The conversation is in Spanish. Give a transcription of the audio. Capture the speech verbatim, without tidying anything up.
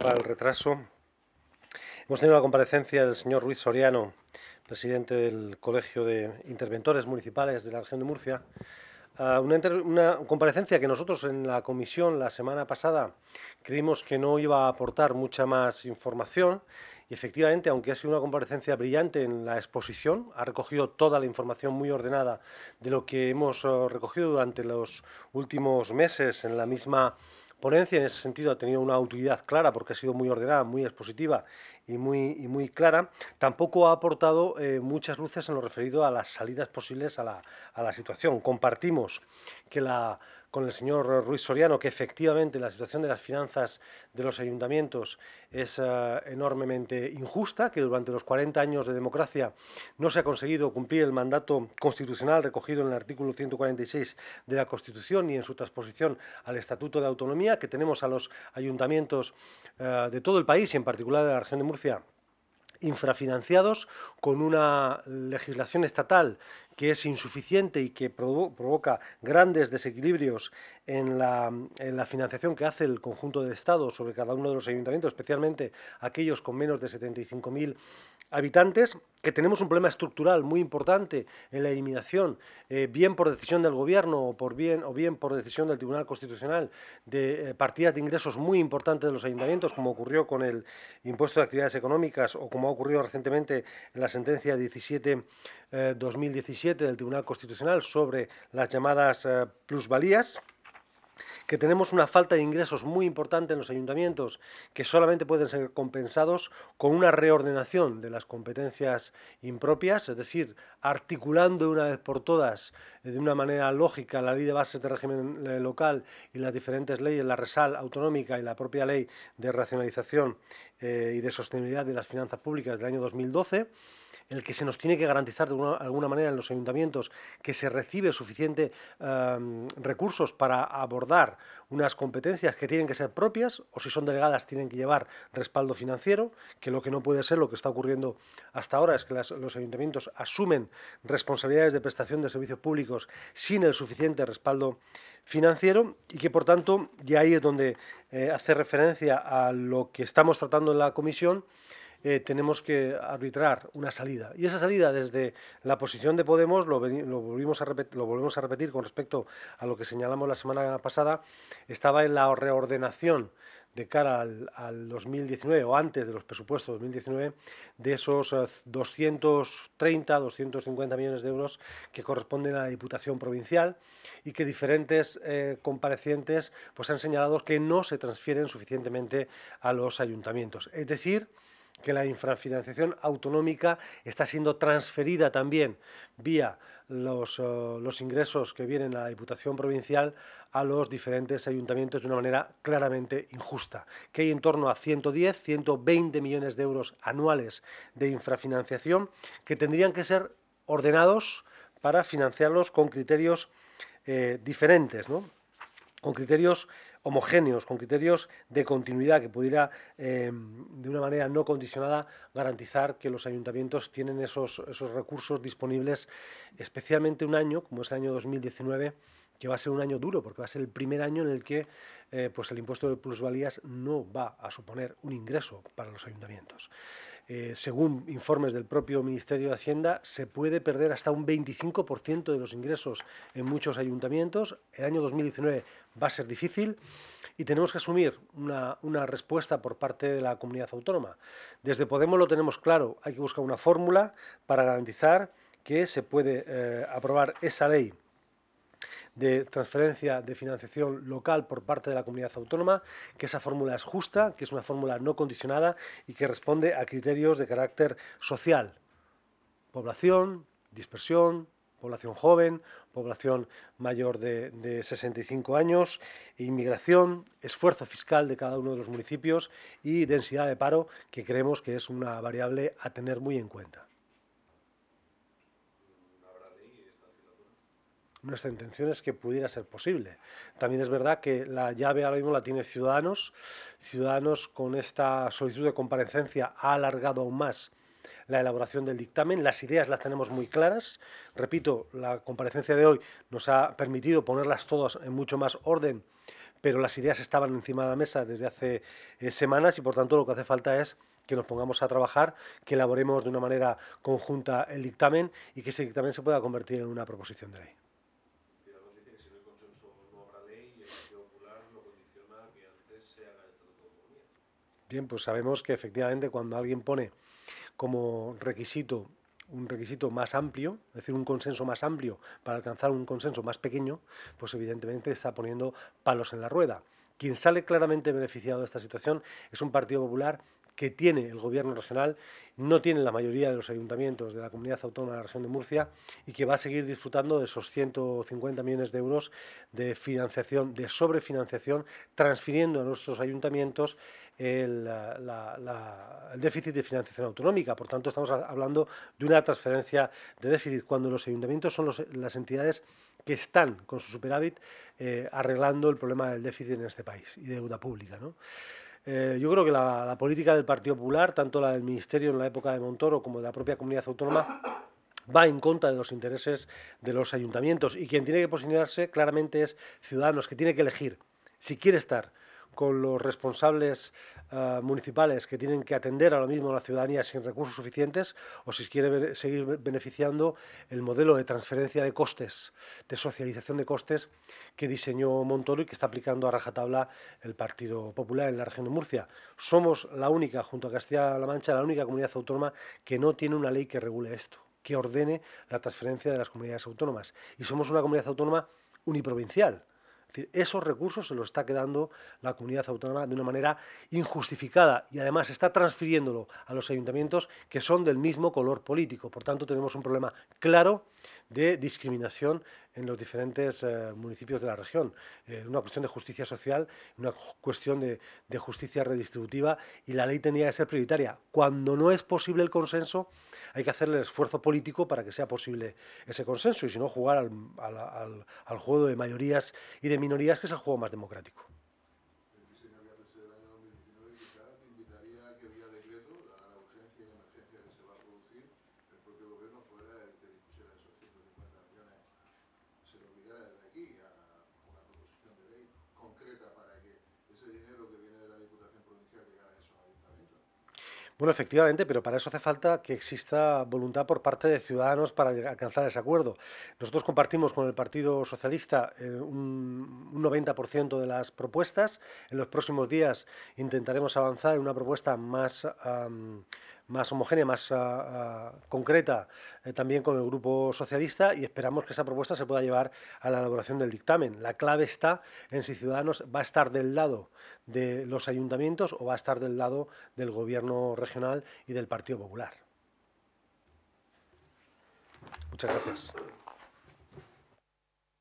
para el retraso. Hemos tenido la comparecencia del señor Ruiz Soriano, presidente del Colegio de Interventores Municipales de la región de Murcia. Uh, una, una comparecencia que nosotros en la comisión la semana pasada creímos que no iba a aportar mucha más información y efectivamente, aunque ha sido una comparecencia brillante en la exposición, ha recogido toda la información muy ordenada de lo que hemos uh, recogido durante los últimos meses en la misma ponencia. En ese sentido ha tenido una utilidad clara porque ha sido muy ordenada, muy expositiva y muy, y muy clara. Tampoco ha aportado eh, muchas luces en lo referido a las salidas posibles a la, a la situación. Compartimos que la, con el señor Ruiz Soriano que efectivamente la situación de las finanzas de los ayuntamientos es uh, enormemente injusta, que durante los cuarenta años de democracia no se ha conseguido cumplir el mandato constitucional recogido en el artículo ciento cuarenta y seis de la Constitución ni en su transposición al Estatuto de Autonomía, que tenemos a los ayuntamientos uh, de todo el país y en particular de la región de Murcia infrafinanciados, con una legislación estatal que es insuficiente y que provo provoca grandes desequilibrios en la, en la financiación que hace el conjunto del Estado sobre cada uno de los ayuntamientos, especialmente aquellos con menos de setenta y cinco mil habitantes, que tenemos un problema estructural muy importante en la eliminación, eh, bien por decisión del Gobierno o, por bien, o bien por decisión del Tribunal Constitucional, de eh, partidas de ingresos muy importantes de los ayuntamientos, como ocurrió con el impuesto de actividades económicas o como ha ocurrido recientemente en la sentencia diecisiete barra dos mil diecisiete del Tribunal Constitucional sobre las llamadas eh, plusvalías, que tenemos una falta de ingresos muy importante en los ayuntamientos que solamente pueden ser compensados con una reordenación de las competencias impropias, es decir, articulando de una vez por todas de una manera lógica la ley de bases de régimen local y las diferentes leyes, la RESAL autonómica y la propia ley de racionalización eh, y de sostenibilidad de las finanzas públicas del año dos mil doce, el que se nos tiene que garantizar de una, alguna manera en los ayuntamientos que se recibe suficiente eh, recursos para abordar unas competencias que tienen que ser propias o si son delegadas tienen que llevar respaldo financiero, que lo que no puede ser, lo que está ocurriendo hasta ahora es que las, los ayuntamientos asumen responsabilidades de prestación de servicios públicos sin el suficiente respaldo financiero y que por tanto, y ahí es donde eh, hace referencia a lo que estamos tratando en la comisión, Eh, tenemos que arbitrar una salida. Y esa salida, desde la posición de Podemos, lo, lo, volvimos a repetir, lo volvemos a repetir con respecto a lo que señalamos la semana pasada, estaba en la reordenación de cara al, al dos mil diecinueve o antes de los presupuestos dos mil diecinueve de esos eh, doscientos treinta, doscientos cincuenta millones de euros que corresponden a la Diputación Provincial y que diferentes eh, comparecientes pues, han señalado que no se transfieren suficientemente a los ayuntamientos. Es decir, que la infrafinanciación autonómica está siendo transferida también vía los, uh, los ingresos que vienen a la Diputación Provincial a los diferentes ayuntamientos de una manera claramente injusta, que hay en torno a ciento diez, ciento veinte millones de euros anuales de infrafinanciación que tendrían que ser ordenados para financiarlos con criterios eh, diferentes, ¿no? Con criterios homogéneos, con criterios de continuidad que pudiera, eh, de una manera no condicionada, garantizar que los ayuntamientos tienen esos, esos recursos disponibles, especialmente un año, como es el año dos mil diecinueve, que va a ser un año duro, porque va a ser el primer año en el que eh, pues el impuesto de plusvalías no va a suponer un ingreso para los ayuntamientos. Eh, según informes del propio Ministerio de Hacienda, se puede perder hasta un veinticinco por ciento de los ingresos en muchos ayuntamientos. El año dos mil diecinueve va a ser difícil y tenemos que asumir una, una respuesta por parte de la comunidad autónoma. Desde Podemos lo tenemos claro, hay que buscar una fórmula para garantizar que se puede eh, aprobar esa ley de transferencia de financiación local por parte de la comunidad autónoma, que esa fórmula es justa, que es una fórmula no condicionada y que responde a criterios de carácter social. Población, dispersión, población joven, población mayor de, de sesenta y cinco años, inmigración, esfuerzo fiscal de cada uno de los municipios y densidad de paro, que creemos que es una variable a tener muy en cuenta. Nuestra intención es que pudiera ser posible. También es verdad que la llave ahora mismo la tiene Ciudadanos. Ciudadanos, con esta solicitud de comparecencia, ha alargado aún más la elaboración del dictamen. Las ideas las tenemos muy claras. Repito, la comparecencia de hoy nos ha permitido ponerlas todas en mucho más orden, pero las ideas estaban encima de la mesa desde hace eh, semanas y por tanto lo que hace falta es que nos pongamos a trabajar, que elaboremos de una manera conjunta el dictamen y que ese dictamen se pueda convertir en una proposición de ley. Bien, pues sabemos que efectivamente cuando alguien pone como requisito un requisito más amplio, es decir, un consenso más amplio para alcanzar un consenso más pequeño, pues evidentemente está poniendo palos en la rueda. Quien sale claramente beneficiado de esta situación es un Partido Popular que tiene el gobierno regional, no tiene la mayoría de los ayuntamientos de la comunidad autónoma de la región de Murcia y que va a seguir disfrutando de esos ciento cincuenta millones de euros de financiación, de sobrefinanciación, transfiriendo a nuestros ayuntamientos el, la, la, el déficit de financiación autonómica. Por tanto, estamos hablando de una transferencia de déficit cuando los ayuntamientos son los, las entidades que están con su superávit eh, arreglando el problema del déficit en este país y de deuda pública, ¿no? Eh, yo creo que la, la política del Partido Popular, tanto la del Ministerio en la época de Montoro como de la propia comunidad autónoma, va en contra de los intereses de los ayuntamientos y quien tiene que posicionarse claramente es Ciudadanos, que tiene que elegir si quiere estar con los responsables uh, municipales que tienen que atender ahora mismo a la ciudadanía sin recursos suficientes o si quiere seguir beneficiando el modelo de transferencia de costes, de socialización de costes que diseñó Montoro y que está aplicando a rajatabla el Partido Popular en la región de Murcia. Somos la única, junto a Castilla-La Mancha, la única comunidad autónoma que no tiene una ley que regule esto, que ordene la transferencia de las comunidades autónomas. Y somos una comunidad autónoma uniprovincial. Es decir, esos recursos se los está quedando la comunidad autónoma de una manera injustificada y además está transfiriéndolo a los ayuntamientos que son del mismo color político. Por tanto, tenemos un problema claro de discriminación en los diferentes eh, municipios de la región. Eh, una cuestión de justicia social, una cuestión de, de justicia redistributiva y la ley tendría que ser prioritaria. Cuando no es posible el consenso, hay que hacer el esfuerzo político para que sea posible ese consenso y si no jugar al, al, al, al juego de mayorías y de minorías, que es el juego más democrático. Bueno, efectivamente, pero para eso hace falta que exista voluntad por parte de Ciudadanos para alcanzar ese acuerdo. Nosotros compartimos con el Partido Socialista eh, un, un noventa por ciento de las propuestas. En los próximos días intentaremos avanzar en una propuesta más, um, más homogénea, más uh, uh, concreta, eh, también con el Grupo Socialista y esperamos que esa propuesta se pueda llevar a la elaboración del dictamen. La clave está en si Ciudadanos va a estar del lado de los ayuntamientos o va a estar del lado del Gobierno regional y del Partido Popular. Muchas gracias.